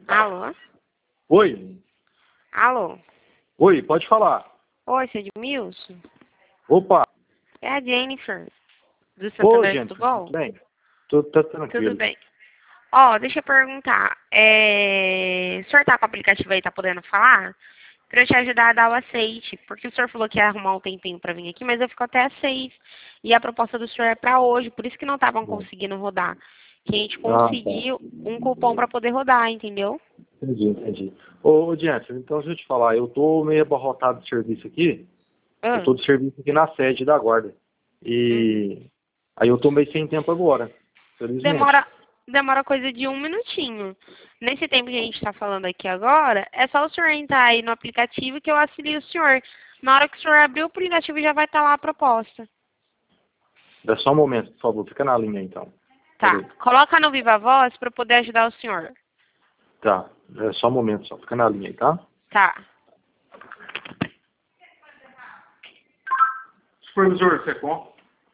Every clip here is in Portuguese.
Alô? Oi? Alô? Oi, pode falar. Oi, seu Edmilson? Opa! É a Jennifer, do Ô, Santander gente, Futebol? tudo bem? Tá Tudo tranquilo. bem. Ó, deixa eu perguntar. O senhor tá com o aplicativo aí, tá podendo falar? Pra eu te ajudar a dar o aceite. Porque o senhor falou que ia arrumar um tempinho pra vir aqui, mas eu fico até às 6. E a proposta do senhor é pra hoje, por isso que não estavam conseguindo rodar. Que a gente Ah, tá. conseguiu um cupom pra poder rodar, entendeu? Entendi. Ô, Jennifer, então deixa eu te falar, eu tô meio abarrotado de serviço aqui. Eu Ah, tô de serviço aqui na sede da guarda. uhum. E aí eu tô meio sem tempo agora, felizmente. Demora coisa de 1 minutinho. Nesse tempo que a gente está falando aqui agora, é só o senhor entrar aí no aplicativo que eu auxilio o senhor. Na hora que o senhor abrir o aplicativo já vai estar lá a proposta. Dá só um momento, por favor, fica na linha então. Tá. Peraí. Coloca no Viva Voz para poder ajudar o senhor. Tá, é só um momento só, fica na linha aí, tá? Tá. Supervisor, você é com?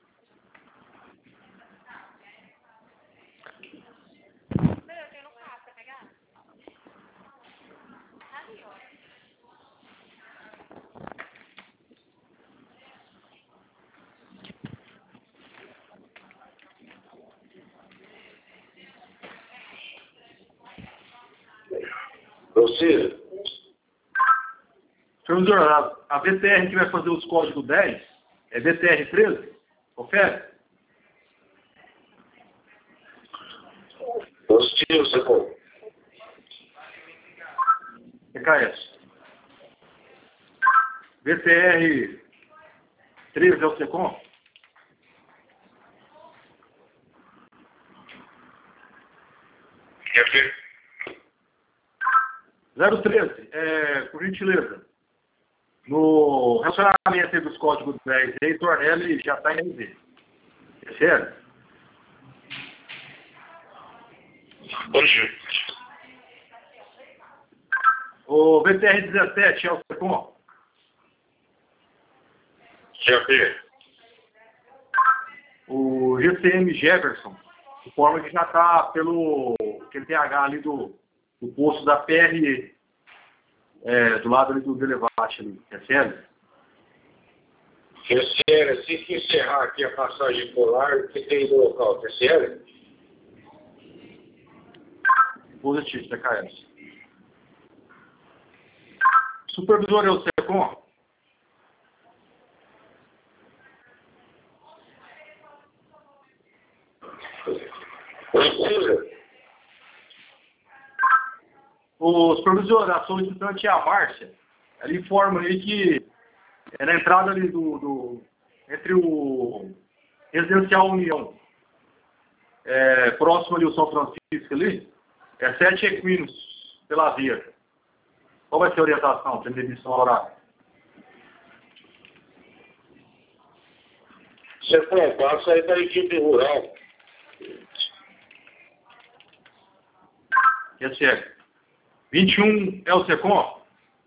Você, Supervisor, a VTR que vai fazer os códigos 10 é VTR 13? Confere? positivo, você com PKS. VTR 13 é o SECOM? quer ver? 013, por gentileza. No relacionamento aí dos códigos 10 aí, Tornelli já está em RZ. É sério? Positivo. O VTR 17 é o SECOM? Quer ver? O GCM Jefferson, de forma que já está pelo aquele TH ali do posto da PRE, do lado ali do Delevate ali, é sério? Quer sério, assim que encerrar aqui a passagem polar, que tem no local, quer sério? Positivo, PKS. Supervisor é o SECOM? Positivo. O supervisor, a solicitante é a Márcia. Ela informa aí que é na entrada ali entre o Residencial União, próximo ali o São Francisco ali, é 7 equinos pela via. Qual vai ser a orientação para demissão horária? Você passa aí da equipe rural. Esse é 21 é o SECOM?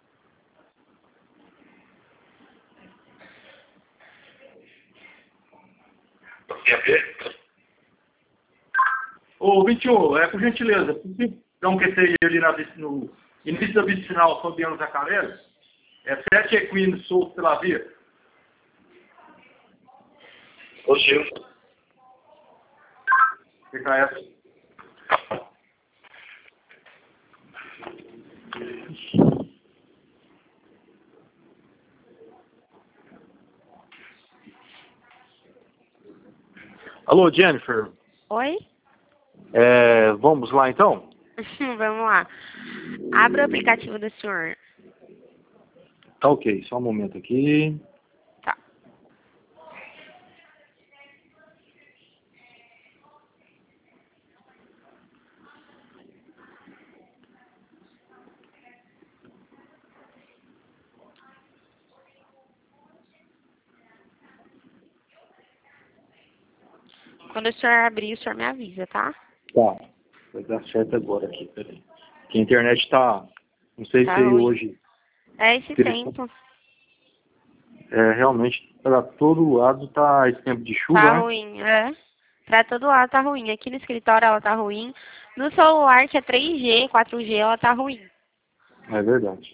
Quer ver? Ô, 21, por gentileza, dá um QTI ali no início da vicinal Fabiano Zacarelli, é 7 equinos soltos pela via. Positivo. PKS. Alô, Jennifer. Oi? Vamos lá então? Vamos lá. Abra o aplicativo do senhor. Tá ok, só um momento aqui. Tá. Quando o senhor abrir, o senhor me avisa, tá? Tá. Vai dar certo agora aqui, peraí. Que a internet tá. Não sei Tá se aí ruim. hoje. É esse tempo. Realmente, para todo lado tá esse tempo de chuva, Tá né? ruim, é. Pra todo lado tá ruim. Aqui no escritório ela tá ruim. No celular, que é 3G, 4G, ela tá ruim. É verdade.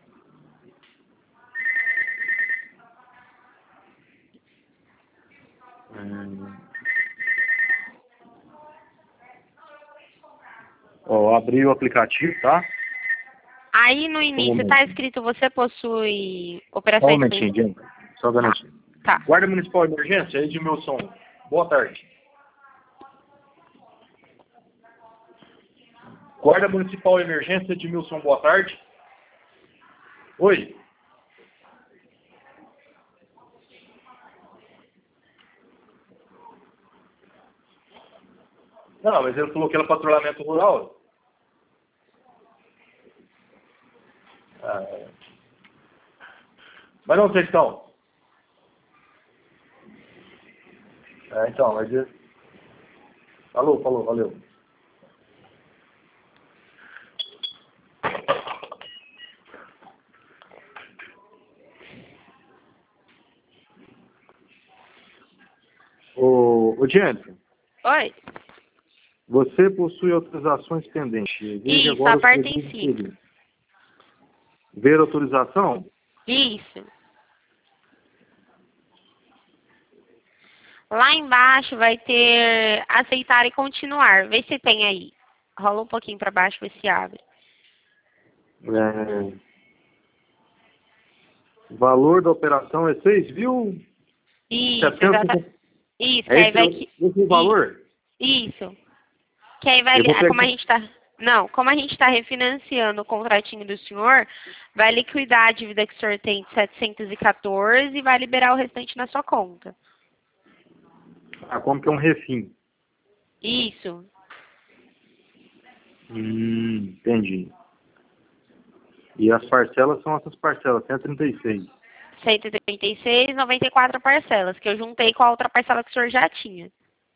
Ó, abri o aplicativo, tá? Aí no início tá escrito você possui Só um operações momentinho, pendentes. Diana. Só um minutinho. Tá. Guarda Municipal de Emergência, Edmilson. Boa tarde. Guarda Municipal de Emergência, Edmilson, boa tarde. Oi. Não, mas ele falou que era patrulhamento rural. Mas não, vocês estão. Então, mas... Falou, valeu. Ô Jennifer, Oi. você possui autorizações pendentes. Veja Isso, agora a os parte pedidos em de cima. serviço. Ver autorização? Isso. Lá embaixo vai ter aceitar e continuar. Vê se tem aí. Rola um pouquinho pra baixo, vê se abre. Valor da operação é 6.000? Isso, exatamente. Isso, que aí vai que... Esse é o valor? Isso. Que aí vai... Como a gente tá... Não, como a gente está refinanciando o contratinho do senhor, vai liquidar a dívida que o senhor tem de 714 e vai liberar o restante na sua conta. Ah, como que é um refim? Isso. Entendi. E as parcelas são essas parcelas, 136. 136, 94 parcelas, que eu juntei com a outra parcela que o senhor já tinha.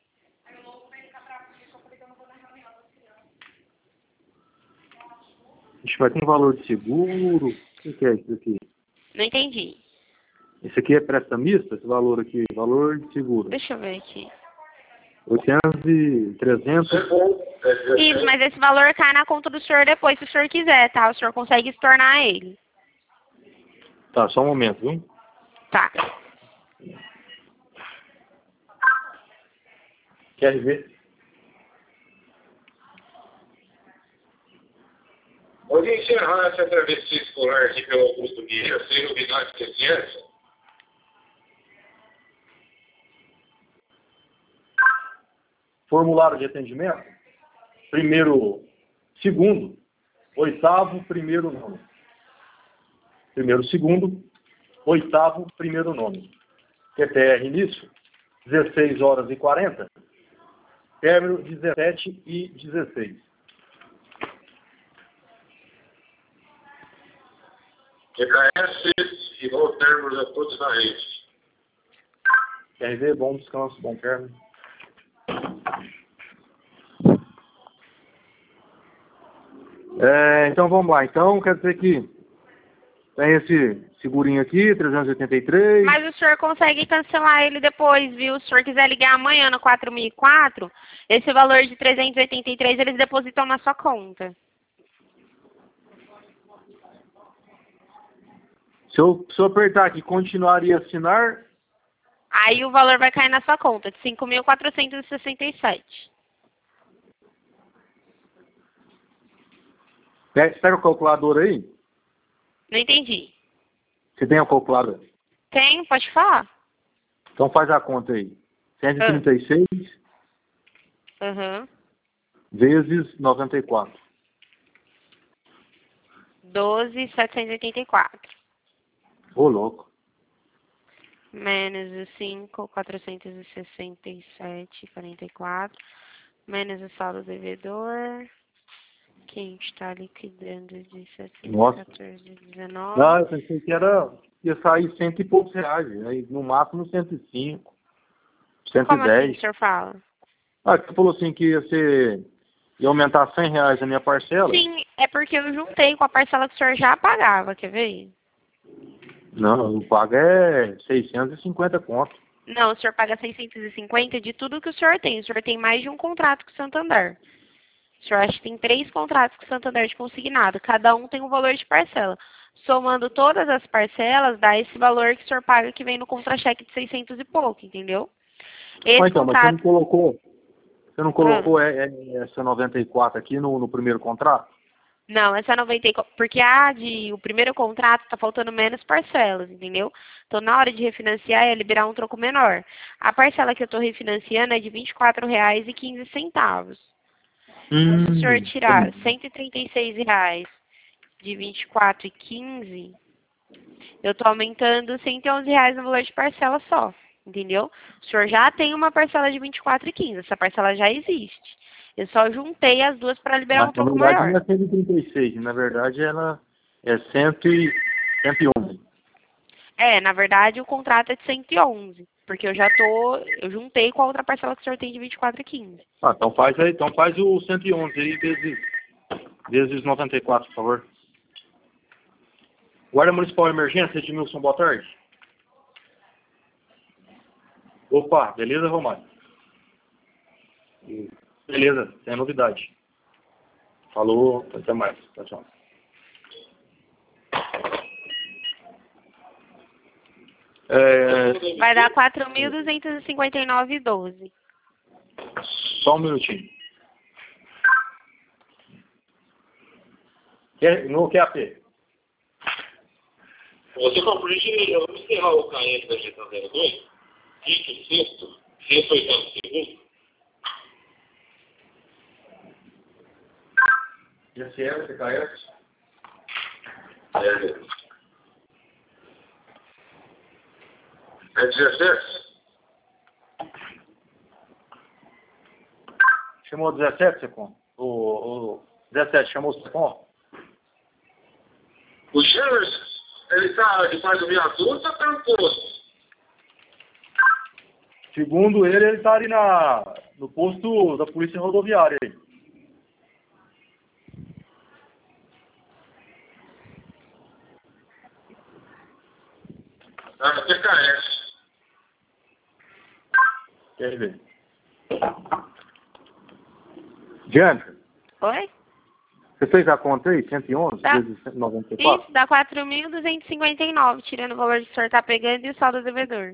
A gente vai com valor de seguro. O que é isso aqui? Não entendi. Esse aqui é prestamista, esse valor aqui, valor de seguro. Deixa eu ver aqui. 800 e 300. Isso, mas esse valor cai na conta do senhor depois, se o senhor quiser, tá? O senhor consegue estornar ele. Tá, só um momento, viu? Tá. Quer ver? Pode encerrar essa travessia escolar aqui pelo Augusto Guerreiro, sem novidades de ciência? Formulário de atendimento. Primeiro, segundo, oitavo, primeiro nome. Primeiro, segundo, oitavo, primeiro nome. TPR início, 16h40. Término, 17h16. EKS e bom término a todos na rede. Quer ver? Bom descanso, bom término. Então vamos lá. Então quer dizer que tem esse segurinho aqui, 383. Mas o senhor consegue cancelar ele depois, viu? Se o senhor quiser ligar amanhã no 4004, esse valor de 383 eles depositam na sua conta. Se eu apertar aqui, continuar e assinar... Aí o valor vai cair na sua conta, de 5.467. Pega o calculador aí. Não entendi. Você tem a calculadora? Tem, pode falar. Então faz a conta aí. 136 vezes 94. 12.784. Ô, louco. Menos os 5.467,44. Menos o saldo devedor. Que a gente está liquidando de 714,19. Não, eu pensei que ia sair 100 e poucos reais. Aí, no máximo 105. 110. Como assim o senhor fala? Você falou assim que ia aumentar 100 reais a minha parcela? Sim, é porque eu juntei com a parcela que o senhor já pagava, quer ver? Não, o pago é 650 conto. Não, o senhor paga 650 de tudo que o senhor tem. O senhor tem mais de um contrato com o Santander. O senhor acha que tem 3 contratos com o Santander de consignado. Cada um tem um valor de parcela. Somando todas as parcelas, dá esse valor que o senhor paga que vem no contra-cheque de 600 e pouco, entendeu? Esse Então, contrato... mas você não colocou essa 94 aqui no primeiro contrato? Não, essa 94, porque o primeiro contrato tá faltando menos parcelas, entendeu? Então, na hora de refinanciar, é liberar um troco menor. A parcela que eu tô refinanciando é de R$ 24,15. Então, se o senhor tirar R$ 136 de 24,15, eu tô aumentando R$ 111 no valor de parcela só, entendeu? O senhor já tem uma parcela de R$ 24,15, essa parcela já existe. Eu só juntei as duas para liberar um troco maior. Na verdade, não é 136, na verdade, ela é 111. Na verdade, o contrato é de 111, porque eu juntei com a outra parcela que o senhor tem de 24,15. Ah, então faz o 111 aí vezes 94, por favor. Guarda Municipal Emergência, Edmilson, boa tarde. Opa, beleza, Romário? Beleza, tem novidade. Falou, até mais. Tchau, tchau. Vai dar 4.259,12. Só um minutinho. No QAP. Você compreende, eu vou encerrar o KS da gestão 02, 26º, 182º. GCL, CKS. É 17? Chamou 17, Secom? O 17 chamou o Secom? O Jefferson, ele tá de faz do viaduto ou tá pelo posto? Segundo ele tá ali no posto da Polícia Rodoviária. Aí. Ah, no TKS. Quer ver? Jennifer, Oi? você fez a conta aí? 111 Tá. vezes 194? Isso, dá 4.259, tirando o valor que o senhor tá pegando e o saldo do devedor.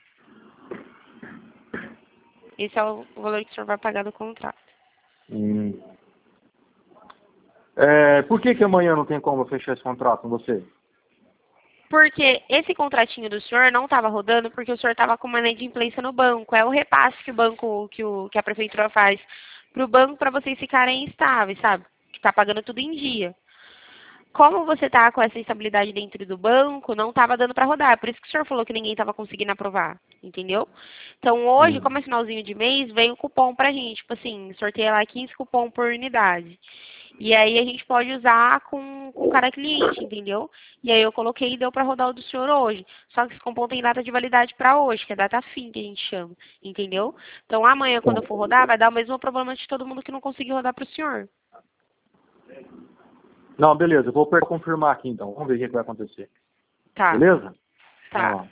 Esse é o valor que o senhor vai pagar do contrato. Por que amanhã não tem como eu fechar esse contrato com você? Porque esse contratinho do senhor não estava rodando porque o senhor estava com uma inadimplência no banco. É o repasse que o banco, que a prefeitura faz para o banco para vocês ficarem estáveis, sabe? Que tá pagando tudo em dia. Como você tá com essa instabilidade dentro do banco, não estava dando para rodar. Por isso que o senhor falou que ninguém estava conseguindo aprovar, entendeu? Então hoje, como é finalzinho de mês, veio o cupom pra gente. Tipo assim, sorteia lá 15 cupom por unidade. E aí a gente pode usar com cada cliente, entendeu? E aí eu coloquei e deu para rodar o do senhor hoje. Só que esse cupom tem data de validade para hoje, que é data fim que a gente chama, entendeu? Então amanhã, quando eu for rodar, vai dar o mesmo problema de todo mundo que não conseguiu rodar pro senhor. Não, beleza, eu vou confirmar aqui então. Vamos ver o que vai acontecer. Tá. Beleza? Tá. Vamos lá.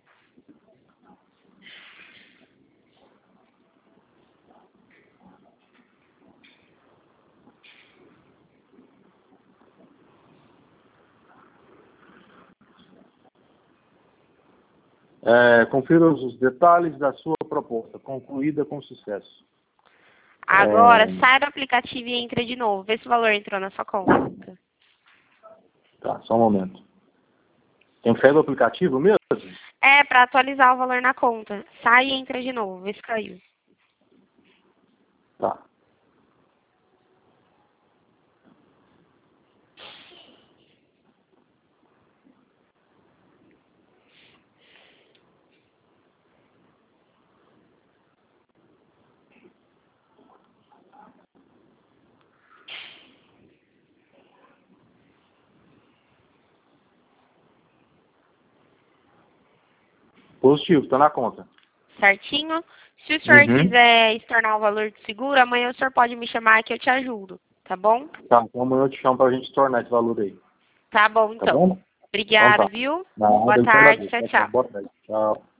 Confira os detalhes da sua proposta, concluída com sucesso. Agora, sai do aplicativo e entra de novo. Vê se o valor entrou na sua conta. Tá, só um momento. Tem que sair do aplicativo mesmo? É, para atualizar o valor na conta. Sai e entra de novo, vê se caiu. Tá. Positivo, tá na conta. Certinho? Se o senhor quiser estornar o valor de seguro, amanhã o senhor pode me chamar que eu te ajudo, tá bom? Tá, então amanhã eu te chamo pra gente tornar esse valor aí. Tá bom, Tá então. bom? Obrigada, Então tá. viu? Nada, Boa eu que tarde, agradeço. tchau, tchau. Boa tarde. Tchau.